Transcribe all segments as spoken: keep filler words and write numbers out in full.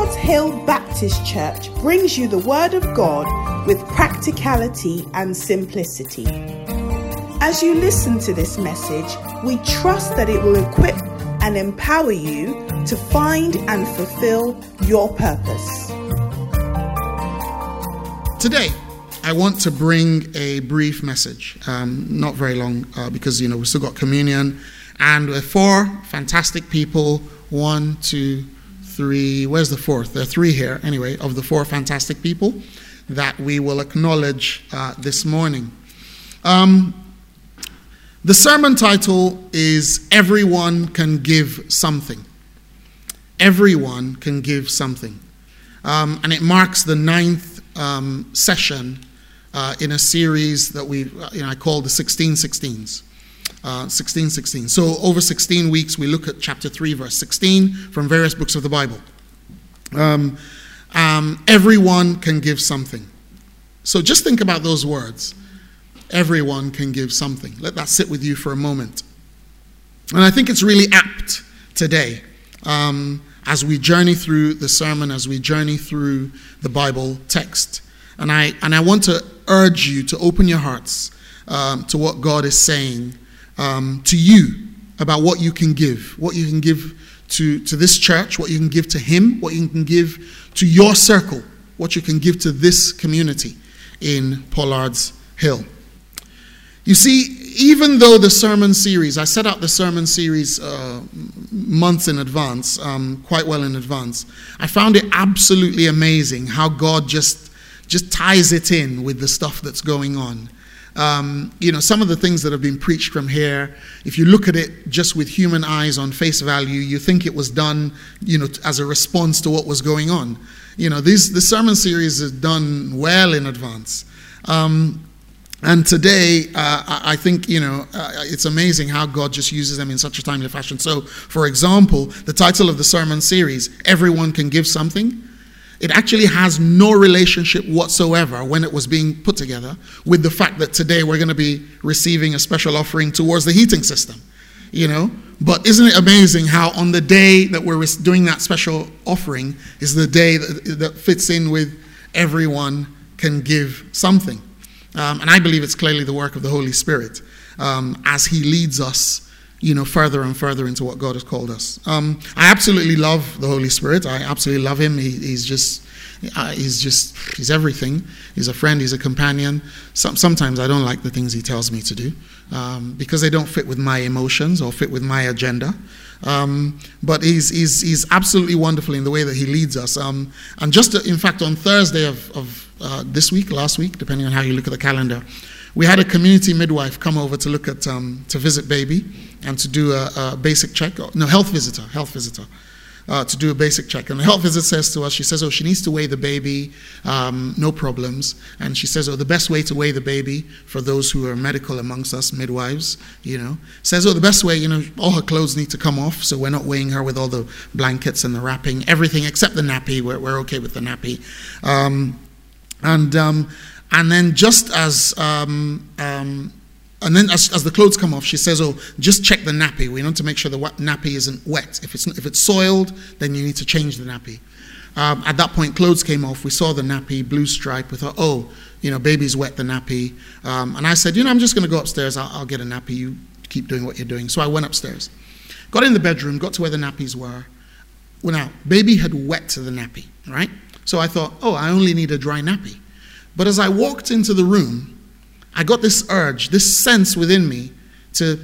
Pollard's Hill Baptist Church brings you the Word of God with practicality and simplicity. As you listen to this message, we trust that it will equip and empower you to find and fulfill your purpose. Today, I want to bring a brief message, um, not very long, uh, because, you know, we've still got communion, and we're four fantastic people, one, two, three, where's the fourth? There are three here, anyway, of the four fantastic people that we will acknowledge uh, this morning. Um, the sermon title is Everyone Can Give Something. Everyone can give something. Um, and it marks the ninth um, session Uh, in a series that we, you know, I call the sixteen sixteens. Uh, sixteen sixteen. So over sixteen weeks, we look at chapter three, verse sixteen from various books of the Bible. Um, um, everyone can give something. So just think about those words. Everyone can give something. Let that sit with you for a moment. And I think it's really apt today um, as we journey through the sermon, as we journey through the Bible text. And I and I want to urge you to open your hearts um, to what God is saying um, to you about what you can give, what you can give to, to this church, what you can give to Him, what you can give to your circle, what you can give to this community in Pollard's Hill. You see, even though the sermon series, I set out the sermon series uh, months in advance, um, quite well in advance, I found it absolutely amazing how God just just ties it in with the stuff that's going on. Um, you know, some of the things that have been preached from here, if you look at it just with human eyes on face value, you think it was done, you know, as a response to what was going on. You know, these the sermon series is done well in advance. Um, and today, uh, I think, you know, uh, it's amazing how God just uses them in such a timely fashion. So, for example, the title of the sermon series, Everyone Can Give Something, it actually has no relationship whatsoever when it was being put together with the fact that today we're going to be receiving a special offering towards the heating system, you know. But isn't it amazing how on the day that we're doing that special offering is the day that, that fits in with everyone can give something. Um, and I believe it's clearly the work of the Holy Spirit um, as He leads us, you know, further and further into what God has called us. Um, I absolutely love the Holy Spirit. I absolutely love Him. He, he's just, uh, he's just, he's everything. He's a friend. He's a companion. Some, sometimes I don't like the things He tells me to do um, because they don't fit with my emotions or fit with my agenda. Um, but he's, he's, he's absolutely wonderful in the way that He leads us. Um, and just, to, in fact, on Thursday of, of uh, this week, last week, depending on how you look at the calendar, we had a community midwife come over to look at, um, to visit baby and to do a, a basic check. No, health visitor, health visitor, uh, to do a basic check. And the health visitor says to us, she says, oh, she needs to weigh the baby, um, no problems. And she says, oh, the best way to weigh the baby, for those who are medical amongst us, midwives, you know, says, oh, the best way, you know, all her clothes need to come off, so we're not weighing her with all the blankets and the wrapping, everything except the nappy. We're, we're okay with the nappy. Um, and... Um, And then just as, um, um, and then as, as the clothes come off, she says, oh, just check the nappy. We need to make sure the nappy isn't wet. If it's if it's soiled, then you need to change the nappy. Um, at that point, clothes came off. We saw the nappy, blue stripe. We thought, oh, you know, baby's wet the nappy. Um, and I said, you know, I'm just going to go upstairs. I'll, I'll get a nappy. You keep doing what you're doing. So I went upstairs. Got in the bedroom, got to where the nappies were. Well, now, baby had wet the nappy, right? So I thought, oh, I only need a dry nappy. But as I walked into the room, I got this urge, this sense within me to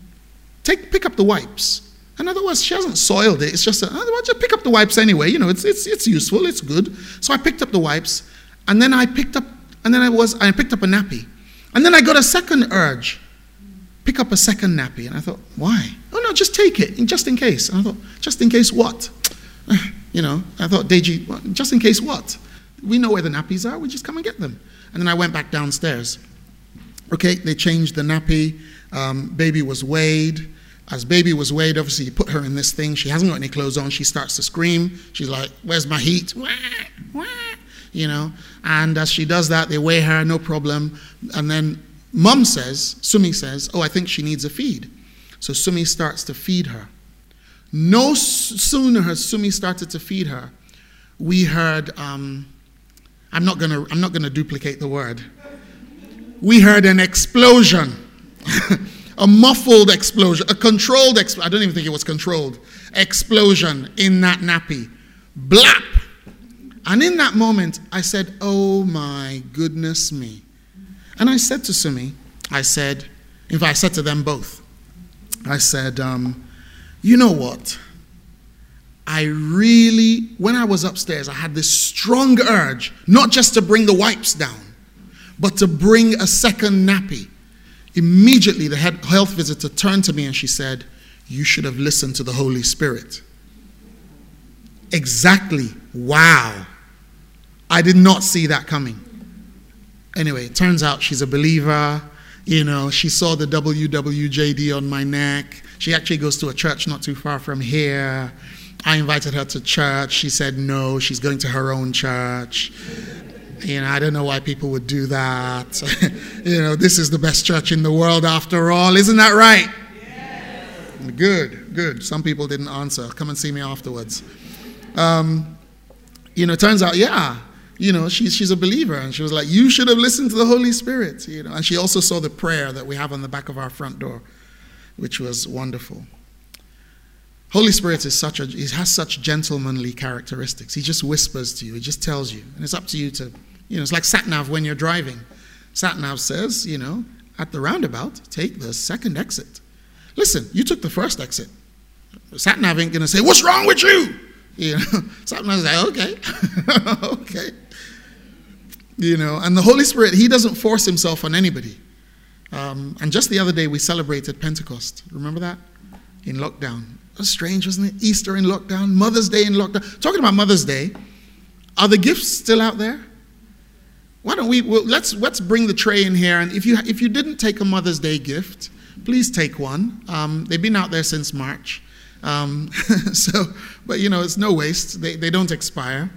take pick up the wipes. In other words, she hasn't soiled it. It's just, a, well, just pick up the wipes anyway. You know, it's it's it's useful. It's good. So I picked up the wipes, and then I picked up, and then I was I picked up a nappy, and then I got a second urge, pick up a second nappy, and I thought, why? Oh no, just take it, just in case. And I thought, just in case what? You know, I thought, Deji, just in case what? We know where the nappies are. We just come and get them. And then I went back downstairs. Okay, they changed the nappy. Um, baby was weighed. As baby was weighed, obviously you put her in this thing. She hasn't got any clothes on. She starts to scream. She's like, where's my heat? Wah, wah. You know, and as she does that, they weigh her, no problem. And then Mum says, Sumi says, oh, I think she needs a feed. So Sumi starts to feed her. No sooner has Sumi started to feed her, we heard, um, I'm not gonna, I'm not gonna duplicate the word. We heard an explosion, a muffled explosion, a controlled explosion. I don't even think it was controlled. Explosion in that nappy. Blap! And in that moment, I said, oh my goodness me. And I said to Sumi, I said, in fact, I said to them both, I said, um, you know what? I really, when I was upstairs, I had this strong urge, not just to bring the wipes down, but to bring a second nappy. Immediately, the head health visitor turned to me and she said, you should have listened to the Holy Spirit. Exactly. Wow. I did not see that coming. Anyway, it turns out she's a believer. You know, she saw the W W J D on my neck. She actually goes to a church not too far from here. I invited her to church. She said no, she's going to her own church. You know, I don't know why people would do that. You know, this is the best church in the world after all. Isn't that right? Yes. Good, good. Some people didn't answer. Come and see me afterwards. Um, you know, it turns out, yeah, you know, she's she's a believer. And she was like, you should have listened to the Holy Spirit. You know, and she also saw the prayer that we have on the back of our front door, which was wonderful. Holy Spirit is such a, he has such gentlemanly characteristics. He just whispers to you. He just tells you. And it's up to you to, you know, it's like sat-nav when you're driving. Sat-nav says, you know, at the roundabout, take the second exit. Listen, you took the first exit. Sat-nav ain't going to say, what's wrong with you? You know, Sat-nav say, okay, okay. You know, and the Holy Spirit, he doesn't force himself on anybody. Um, and just the other day, we celebrated Pentecost. Remember that? In lockdown. It was strange, wasn't it? Easter in lockdown, Mother's Day in lockdown. Talking about Mother's Day, are the gifts still out there? Why don't we, well, let's let's bring the tray in here. And if you if you didn't take a Mother's Day gift, please take one. Um, they've been out there since March. Um, so, but you know, it's no waste. They, they don't expire.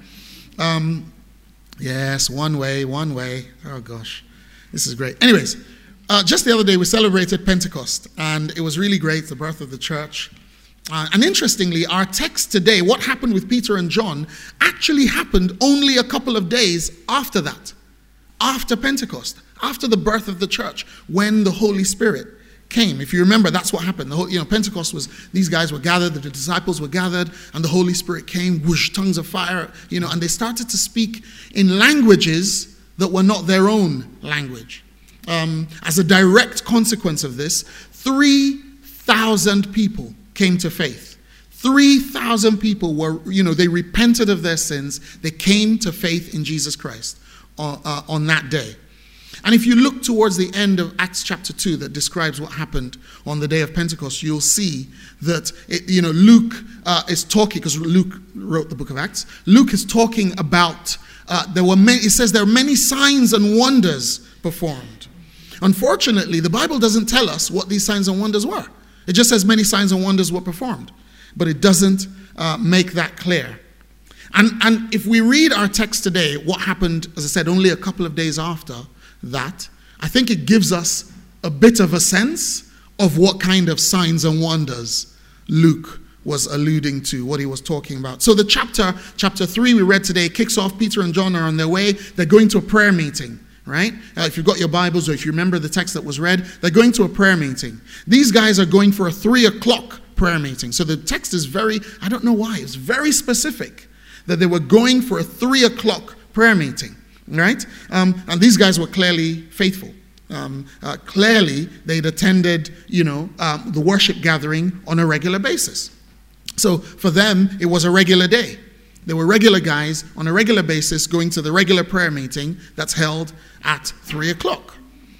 Um, yes, one way, one way. Oh gosh, this is great. Anyways, uh, just the other day we celebrated Pentecost, and it was really great, the birth of the church. Uh, and interestingly, our text today, what happened with Peter and John, actually happened only a couple of days after that, after Pentecost, after the birth of the church, when the Holy Spirit came. If you remember, that's what happened. The whole, you know, Pentecost was, these guys were gathered, the disciples were gathered, and the Holy Spirit came, whoosh, tongues of fire, you know, and they started to speak in languages that were not their own language. Um, as a direct consequence of this, three thousand people came to faith. three thousand people were, you know, they repented of their sins. They came to faith in Jesus Christ on, uh, on that day. And if you look towards the end of Acts chapter two that describes what happened on the day of Pentecost, you'll see that, it, you know, Luke uh, is talking, because Luke wrote the book of Acts. Luke is talking about, uh, there were many, it says there are many signs and wonders performed. Unfortunately, the Bible doesn't tell us what these signs and wonders were. It just says many signs and wonders were performed, but it doesn't uh, make that clear. And, and if we read our text today, what happened, as I said, only a couple of days after that, I think it gives us a bit of a sense of what kind of signs and wonders Luke was alluding to, what he was talking about. So the chapter, chapter three we read today, kicks off. Peter and John are on their way. They're going to a prayer meeting. Right? Uh, if you've got your Bibles, or if you remember the text that was read, they're going to a prayer meeting. These guys are going for a three o'clock prayer meeting. So the text is very, I don't know why, it's very specific that they were going for a three o'clock prayer meeting. Right? Um, and these guys were clearly faithful. Um, uh, clearly, they'd attended, you know, um, the worship gathering on a regular basis. So for them, it was a regular day. They were regular guys on a regular basis going to the regular prayer meeting that's held at three o'clock.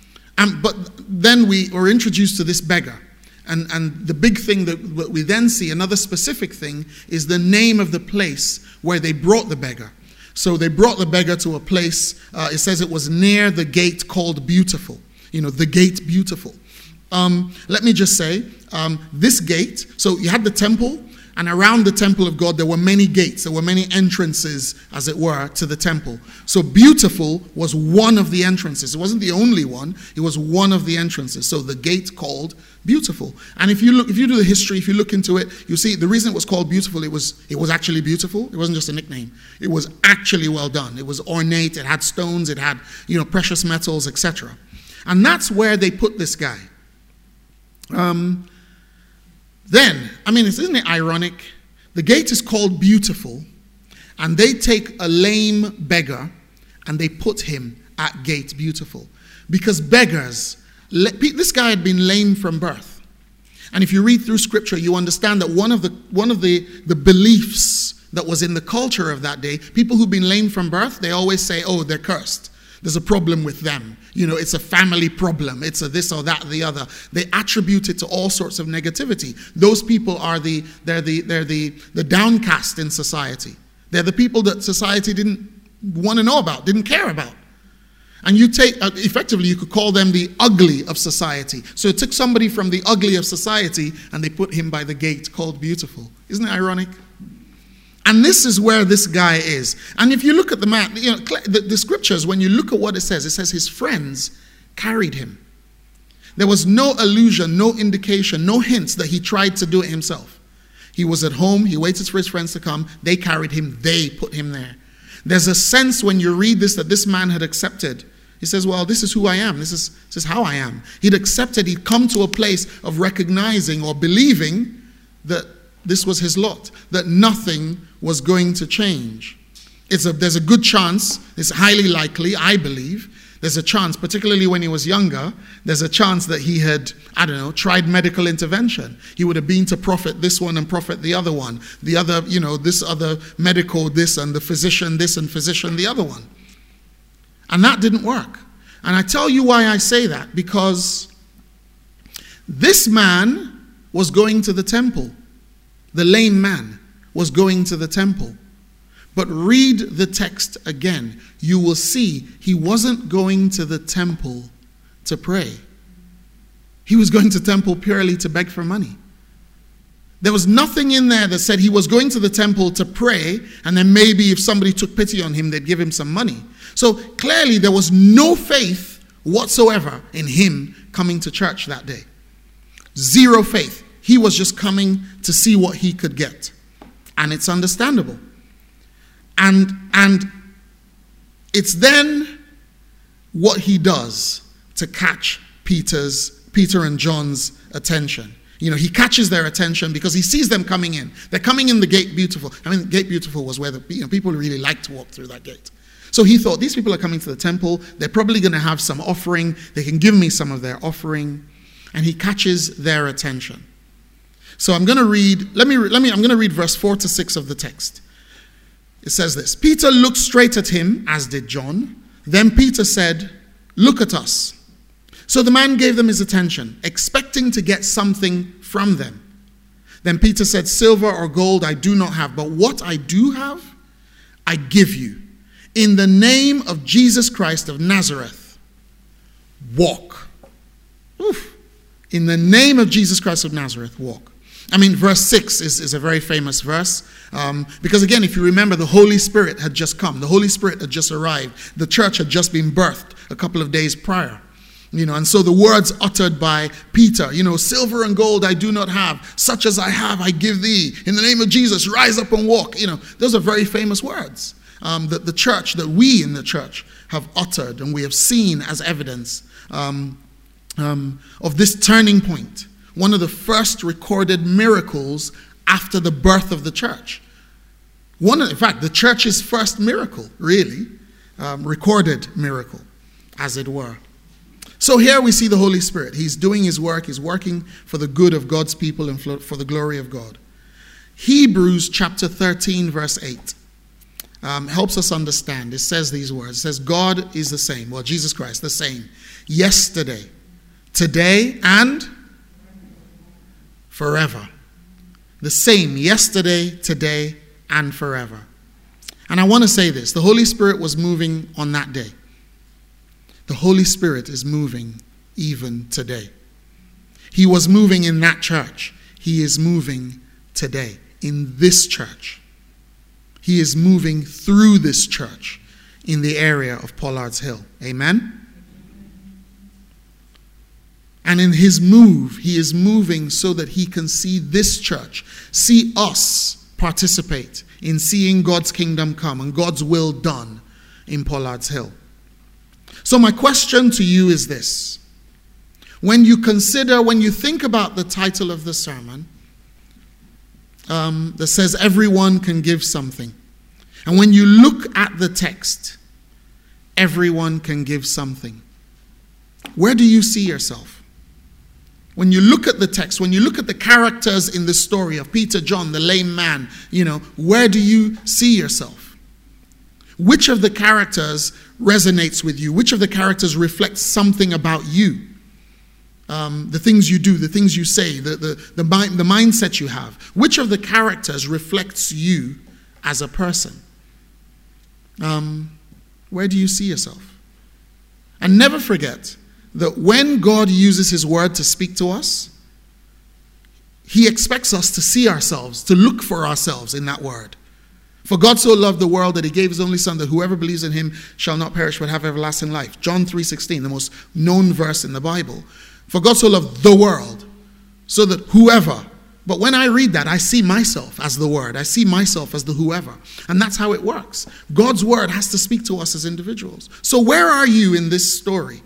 Um, but then we were introduced to this beggar. And, and the big thing that we then see, another specific thing, is the name of the place where they brought the beggar. So they brought the beggar to a place, uh, it says it was near the gate called Beautiful. You know, the gate Beautiful. Um, let me just say, um, this gate, so you had the temple. and around the temple of God, there were many gates. There were many entrances, as it were, to the temple. So Beautiful was one of the entrances. It wasn't the only one. It was one of the entrances. So the gate called Beautiful. And if you look, if you do the history, if you look into it, you see the reason it was called Beautiful, it was, it was actually beautiful. It wasn't just a nickname. It was actually well done. It was ornate. It had stones. It had, you know, precious metals, et cetera. And that's where they put this guy. Um... Then, I mean, isn't it ironic? The gate is called Beautiful, and they take a lame beggar and they put him at Gate Beautiful. Because beggars, this guy had been lame from birth. And if you read through scripture, you understand that one of the one of the, the beliefs that was in the culture of that day, people who've been lame from birth, they always say, oh, they're cursed. There's a problem with them. You know, it's a family problem. It's a this or that or the other. They attribute it to all sorts of negativity. Those people are the, they're the, they're the, the downcast in society. They're the people that society didn't want to know about, didn't care about. And you take, uh, effectively, you could call them the ugly of society. So it took somebody from the ugly of society and they put him by the gate called Beautiful. Isn't it ironic? And this is where this guy is. And if you look at the map, you know, the, the scriptures, when you look at what it says, it says his friends carried him. There was no allusion, no indication, no hints that he tried to do it himself. He was at home. He waited for his friends to come. They carried him. They put him there. There's a sense when you read this that this man had accepted. He says, well, this is who I am. This is, this is how I am. He'd accepted. He'd come to a place of recognizing or believing that this was his lot, that nothing was going to change. It's a, there's a good chance, it's highly likely, I believe, there's a chance, particularly when he was younger, there's a chance that he had, I don't know, tried medical intervention. He would have been to prophet this one and prophet the other one. The other, you know, this other medical this and the physician this and physician the other one. And that didn't work. And I tell you why I say that, because this man was going to the temple. The lame man was going to the temple. But read the text again. You will see he wasn't going to the temple to pray. He was going to the temple purely to beg for money. There was nothing in there that said he was going to the temple to pray, and then maybe if somebody took pity on him, they'd give him some money. So clearly there was no faith whatsoever in him coming to church that day. Zero faith. He was just coming to see what he could get. And it's understandable. And, and it's then what he does to catch Peter's, Peter and John's attention. You know, he catches their attention because he sees them coming in. They're coming in the Gate Beautiful. I mean, Gate Beautiful was where the, you know, people really like to walk through that gate. So he thought, these people are coming to the temple. They're probably going to have some offering. They can give me some of their offering. And he catches their attention. So I'm going to read, let me, let me, I'm going to read verse four to six of the text. It says this: Peter looked straight at him, as did John. Then Peter said, "Look at us." So the man gave them his attention, expecting to get something from them. Then Peter said, "Silver or gold I do not have, but what I do have, I give you. In the name of Jesus Christ of Nazareth, walk." Oof. In the name of Jesus Christ of Nazareth, walk. I mean, verse six is, is a very famous verse. Um, because again, if you remember, the Holy Spirit had just come. The Holy Spirit had just arrived. The church had just been birthed a couple of days prior. You know, and so the words uttered by Peter, you know, "Silver and gold I do not have. Such as I have, I give thee. In the name of Jesus, rise up and walk." You know, those are very famous words um, that the church, that we in the church have uttered and we have seen as evidence um, um, of this turning point. One of the first recorded miracles after the birth of the church. One, in fact, the church's first miracle, really, um, recorded miracle, as it were. So here we see the Holy Spirit. He's doing his work. He's working for the good of God's people and for the glory of God. Hebrews chapter thirteen, verse eight, um, helps us understand. It says these words. It says, God is the same. Well, Jesus Christ, the same. Yesterday, today, and forever. The same yesterday, today, and forever. And I want to say this. The Holy Spirit was moving on that day. The Holy Spirit is moving even today. He was moving in that church. He is moving today. in this church. He is moving through this church in the area of Pollard's Hill. Amen? And in his move, he is moving so that he can see this church, see us participate in seeing God's kingdom come and God's will done in Pollard's Hill. So my question to you is this. When you consider, when you think about the title of the sermon, um, that says everyone can give something. And when you look at the text, everyone can give something. Where do you see yourself? When you look at the text, when you look at the characters in the story of Peter, John, the lame man, you know, where do you see yourself? Which of the characters resonates with you? Which of the characters reflects something about you? Um, the things you do, the things you say, the, the, the, mind, the mindset you have. Which of the characters reflects you as a person? Um, where do you see yourself? And never forget that when God uses his word to speak to us, he expects us to see ourselves, to look for ourselves in that word. For God so loved the world that he gave his only son, that whoever believes in him shall not perish but have everlasting life. John three sixteen, the most known verse in the Bible. For God so loved the world, so that whoever, but when I read that, I see myself as the word. I see myself as the whoever. And that's how it works. God's word has to speak to us as individuals. So where are you in this story?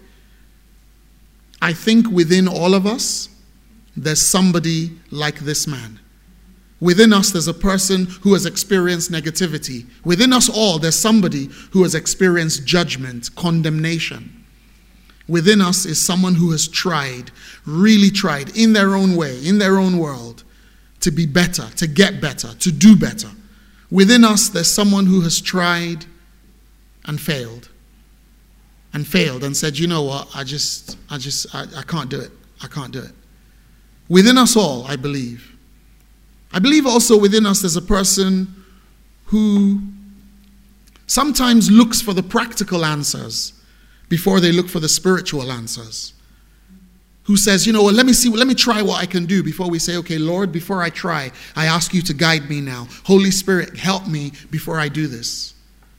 I think within all of us, there's somebody like this man. Within us, there's a person who has experienced negativity. Within us all, there's somebody who has experienced judgment, condemnation. Within us is someone who has tried, really tried, in their own way, in their own world, to be better, to get better, to do better. Within us, there's someone who has tried and failed. And failed and said, you know what, I just, I just, I, I can't do it. I can't do it. Within us all, I believe. I believe also within us there's a person who sometimes looks for the practical answers before they look for the spiritual answers. Who says, you know what, let me see, let me try what I can do before we say, okay, Lord, before I try, I ask you to guide me now. Holy Spirit, help me before I do this.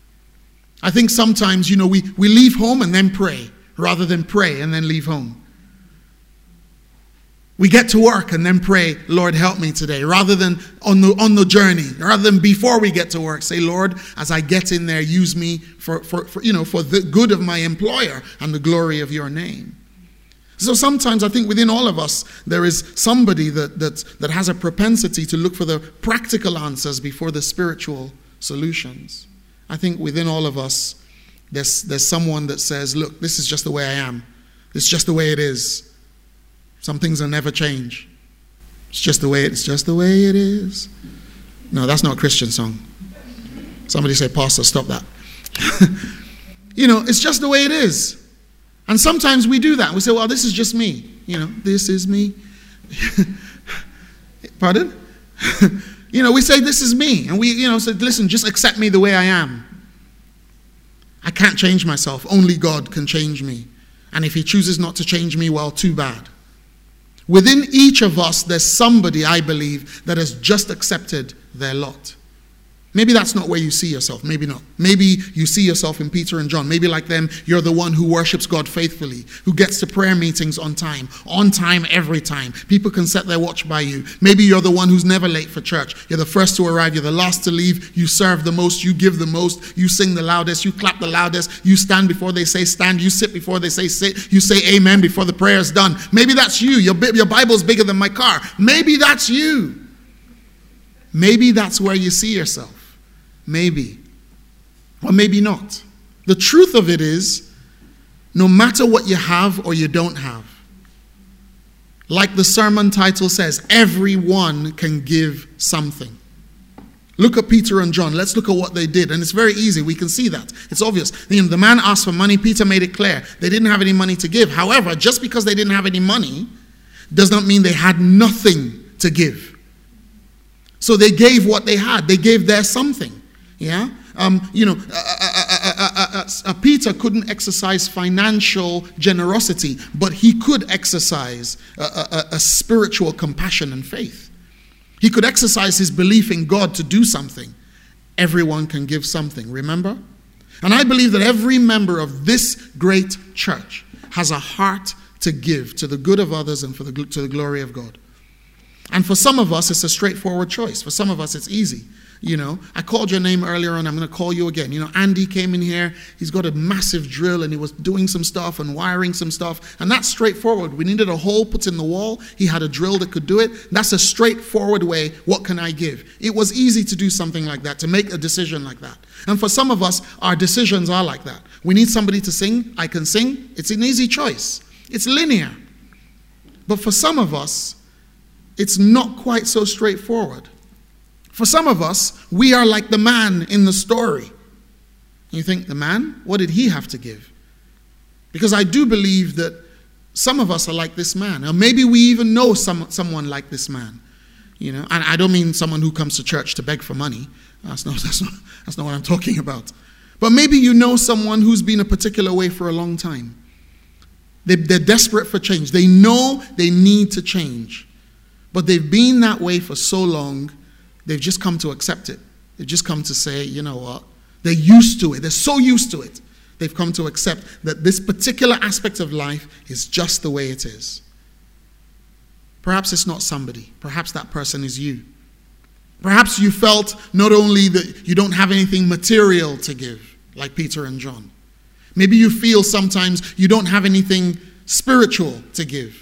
I think sometimes, you know, we, we leave home and then pray, rather than pray and then leave home. We get to work and then pray, Lord, help me today, rather than on the on the journey, rather than before we get to work, say, Lord, as I get in there, use me for, for, for you know, for the good of my employer and the glory of your name. So sometimes I think within all of us, there is somebody that, that, that has a propensity to look for the practical answers before the spiritual solutions. I think within all of us, there's, there's someone that says, look, this is just the way I am. It's just the way it is. Some things will never change. It's just the way it, it's just the way it is. No, that's not a Christian song. Somebody say, Pastor, stop that. You know, it's just the way it is. And sometimes we do that. We say, well, this is just me. You know, this is me. Pardon? You know, we say, this is me. And we, you know, say, listen, just accept me the way I am. I can't change myself. Only God can change me. And if he chooses not to change me, well, too bad. Within each of us, there's somebody, I believe, that has just accepted their lot. Maybe that's not where you see yourself. Maybe not. Maybe you see yourself in Peter and John. Maybe like them, you're the one who worships God faithfully, who gets to prayer meetings on time, on time every time. People can set their watch by you. Maybe you're the one who's never late for church. You're the first to arrive. You're the last to leave. You serve the most. You give the most. You sing the loudest. You clap the loudest. You stand before they say stand. You sit before they say sit. You say amen before the prayer is done. Maybe that's you. Your, your Bible's bigger than my car. Maybe that's you. Maybe that's where you see yourself. Maybe. Or maybe not. The truth of it is, no matter what you have or you don't have, like the sermon title says, everyone can give something. Look at Peter and John. Let's look at what they did. And it's very easy. We can see that. It's obvious. You know, the man asked for money. Peter made it clear. They didn't have any money to give. However, just because they didn't have any money does not mean they had nothing to give. So they gave what they had. They gave their something. Yeah, um, you know, uh, uh, uh, uh, uh, uh, Peter couldn't exercise financial generosity, but he could exercise a, a, a spiritual compassion and faith. He could exercise his belief in God to do something. Everyone can give something, remember? And I believe that every member of this great church has a heart to give to the good of others and for the to the glory of God. And for some of us, it's a straightforward choice. For some of us, it's easy. You know, I called your name earlier on. I'm going to call you again. You know, Andy came in here. He's got a massive drill and he was doing some stuff and wiring some stuff. And that's straightforward. We needed a hole put in the wall. He had a drill that could do it. That's a straightforward way. What can I give? It was easy to do something like that, to make a decision like that. And for some of us, our decisions are like that. We need somebody to sing. I can sing. It's an easy choice. It's linear. But for some of us, it's not quite so straightforward. For some of us, we are like the man in the story. You think, the man? What did he have to give? Because I do believe that some of us are like this man. Or maybe we even know some, someone like this man. You know, and I don't mean someone who comes to church to beg for money. That's not, that's not, that's not what I'm talking about. But maybe you know someone who's been a particular way for a long time. They, they're desperate for change. They know they need to change. But they've been that way for so long, they've just come to accept it. They've just come to say, you know what? They're used to it. They're so used to it. They've come to accept that this particular aspect of life is just the way it is. Perhaps it's not somebody. Perhaps that person is you. Perhaps you felt not only that you don't have anything material to give, like Peter and John. Maybe you feel sometimes you don't have anything spiritual to give.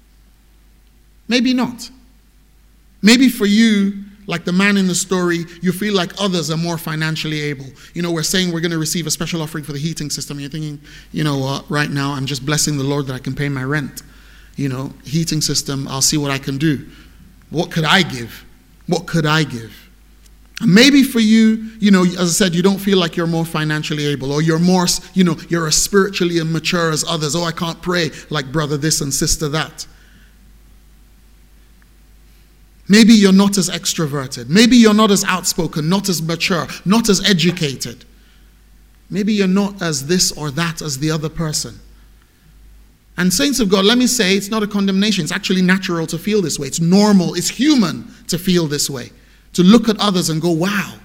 Maybe not. Maybe for you, like the man in the story, you feel like others are more financially able. You know, we're saying we're going to receive a special offering for the heating system. You're thinking, you know what, uh, right now I'm just blessing the Lord that I can pay my rent. You know, heating system, I'll see what I can do. What could I give? What could I give? And maybe for you, you know, as I said, you don't feel like you're more financially able, or you're more, you know, you're as spiritually immature as others. Oh, I can't pray like brother this and sister that. Maybe you're not as extroverted. Maybe you're not as outspoken, not as mature, not as educated. Maybe you're not as this or that as the other person. And saints of God, let me say, it's not a condemnation. It's actually natural to feel this way. It's normal. It's human to feel this way. To look at others and go, wow.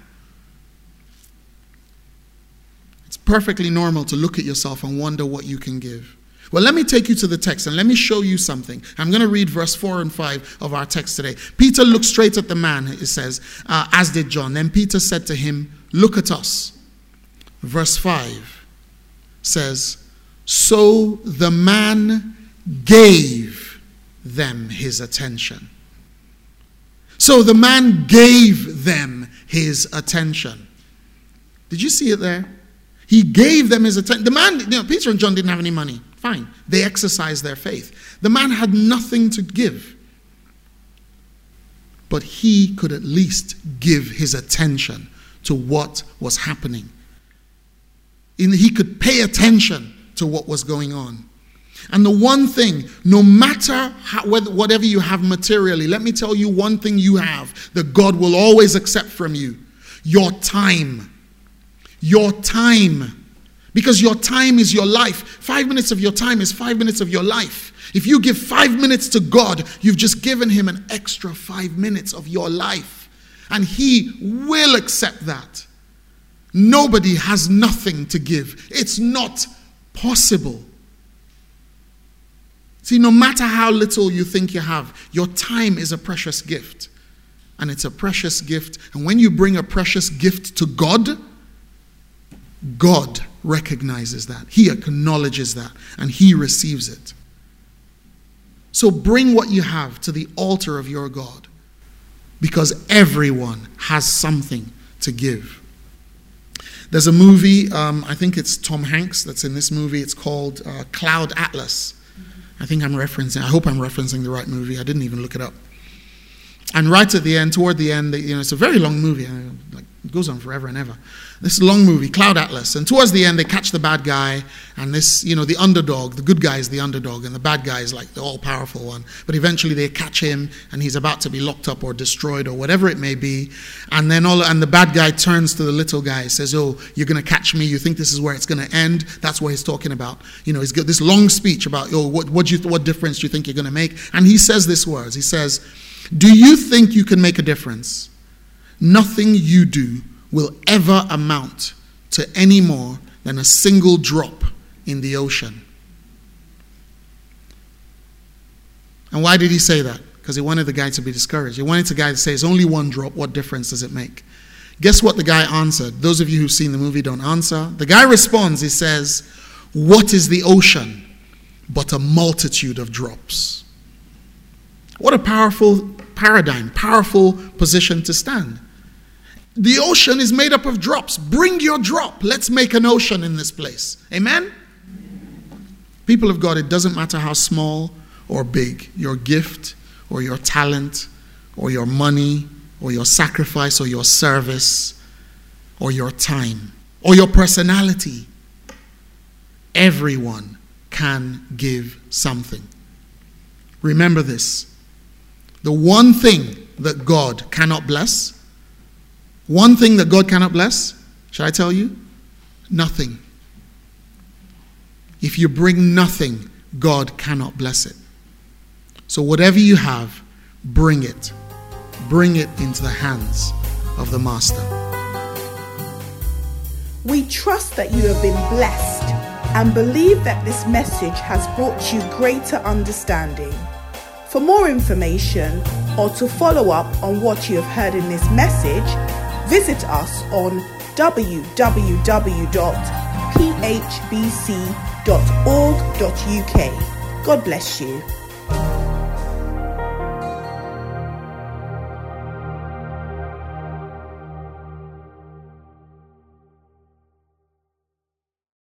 It's perfectly normal to look at yourself and wonder what you can give. Well, let me take you to the text and let me show you something. I'm going to read verse four and five of our text today. Peter looked straight at the man, it says, uh, as did John. Then Peter said to him, look at us. Verse five says, so the man gave them his attention. So the man gave them his attention. Did you see it there? He gave them his attention. The man, you know, Peter and John didn't have any money. Fine. They exercised their faith. The man had nothing to give. But he could at least give his attention to what was happening. He could pay attention to what was going on. And the one thing, no matter how, whatever you have materially, let me tell you one thing you have that God will always accept from you. Your time. Your time. Because your time is your life. Five minutes of your time is five minutes of your life. If you give five minutes to God, you've just given him an extra five minutes of your life. And he will accept that. Nobody has nothing to give. It's not possible. See, no matter how little you think you have, your time is a precious gift. And it's a precious gift. And when you bring a precious gift to God, God recognizes that. He acknowledges that. And he receives it. So bring what you have to the altar of your God. Because everyone has something to give. There's a movie, um, I think it's Tom Hanks that's in this movie. It's called uh, Cloud Atlas. I think I'm referencing, I hope I'm referencing the right movie. I didn't even look it up. And right at the end, toward the end, you know, it's a very long movie. Like, it goes on forever and ever. This long movie, Cloud Atlas. And towards the end, they catch the bad guy. And this, you know, the underdog, the good guy is the underdog. And the bad guy is like the all-powerful one. But eventually they catch him. And he's about to be locked up or destroyed or whatever it may be. And then all, and the bad guy turns to the little guy and says, oh, you're going to catch me. You think this is where it's going to end? That's what he's talking about. You know, he's got this long speech about, oh, what, what, do you, what difference do you think you're going to make? And he says these words. He says, Do you think you can make a difference? Nothing you do will ever amount to any more than a single drop in the ocean. And why did he say that? Because he wanted the guy to be discouraged. He wanted the guy to say, it's only one drop. What difference does it make? Guess what the guy answered? Those of you who've seen the movie don't answer. The guy responds, he says, what is the ocean but a multitude of drops? What a powerful paradigm, powerful position to stand. The ocean is made up of drops. Bring your drop. Let's make an ocean in this place. Amen? People of God, it doesn't matter how small or big your gift or your talent or your money or your sacrifice or your service or your time or your personality. Everyone can give something. Remember this. The one thing that God cannot bless, one thing that God cannot bless, shall I tell you? Nothing. If you bring nothing, God cannot bless it. So whatever you have, bring it. Bring it into the hands of the Master. We trust that you have been blessed and believe that this message has brought you greater understanding. For more information or to follow up on what you have heard in this message, visit us on w w w dot p h b c dot org dot u k. God bless you.